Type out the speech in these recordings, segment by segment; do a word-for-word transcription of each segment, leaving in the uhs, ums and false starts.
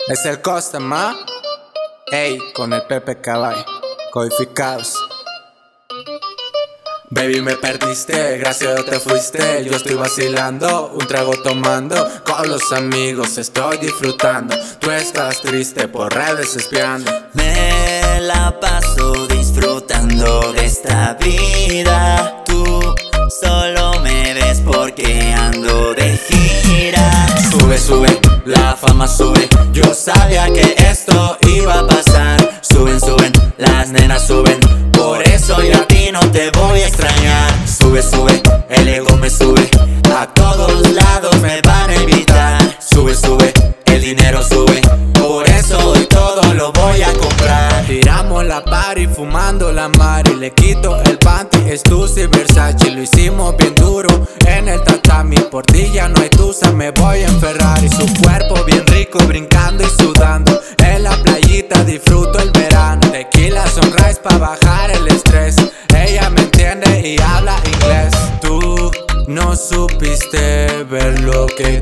Es el Costa, ma. Ey, con el Pepe Cabay, codificados. Baby, me perdiste, gracias a Dios te fuiste. Yo estoy vacilando, un trago tomando. Con los amigos estoy disfrutando. Tú estás triste, por redes espiando. Me la paso disfrutando de esta vida. Tú solo me ves porque ando de gira. Sube, sube, la fama sube. Yo sabía que esto iba a pasar. Suben, suben, las nenas suben. Por eso yo a ti no te voy a extrañar. Sube, sube, el ego me sube. A todos lados me van a invitar. Sube, sube, el dinero sube. Por eso hoy todo lo voy a comprar. Tiramos la party fumando la mari. Le quito el panty, Stussy, Versace. Lo hicimos bien duro en el tatami. Por ti ya no hay tusa, me voy en Ferrari. Su cuerpo bien rico, brincando y sudando. En la playita disfruto el verano. Tequila sunrise pa' bajar el estrés. Ella me entiende y habla inglés. Tú no supiste ver lo que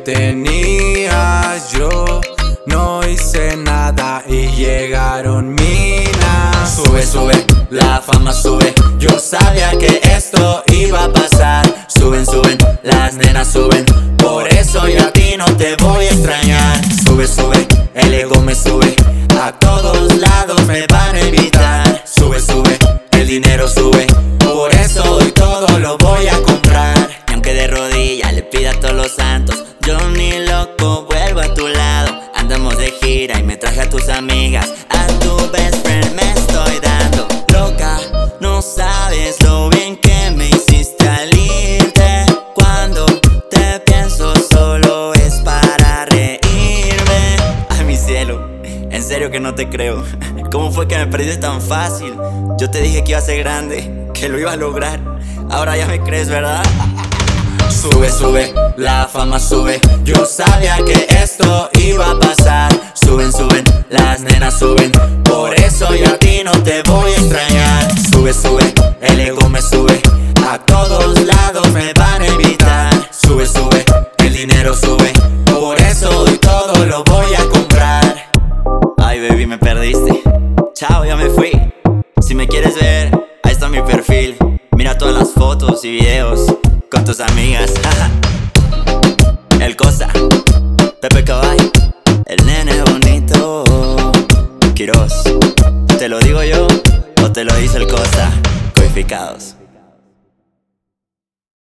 tenías. Yo no hice nada y llegaron minas. Sube, sube, la fama sube. Yo sabía que esto iba a pasar. Suben, suben, las nenas suben. Por eso yo a ti no te voy a extrañar. Sube, sube, el ego me sube. A todos lados me van a invitar. Sube, sube, el dinero sube. Por eso hoy todo lo voy a comprar. Y aunque de rodillas le pida a todos los santos, yo ni loco vuelvo a tu lado. Andamos de gira y me traje a tus amigas. A tu best friend me estoy dando. Loca, no sabes lo bien que me hiciste al irte. Cuando te pienso solo es para reírme. Ay, mi cielo, en serio que no te creo. ¿Cómo fue que me perdiste tan fácil? Yo te dije que iba a ser grande, que lo iba a lograr. Ahora ya me crees, ¿verdad? Sube, sube, la fama sube. Yo sabía que esto iba a pasar. Suben, suben, las nenas suben. Por eso yo a ti no te voy a extrañar. Sube, sube, el ego me sube. A todos lados me van a invitar. Sube, sube, el dinero sube. Por eso hoy todo lo voy a comprar. Ay, baby, me perdiste. Chao, ya me fui. Si me quieres ver, ahí está mi perfil. Mira todas las fotos y videos con tus amigas. El Costa, Pepe Cabay, el nene bonito. Quiroz, ¿te lo digo yo o te lo dice el Costa? Codificados.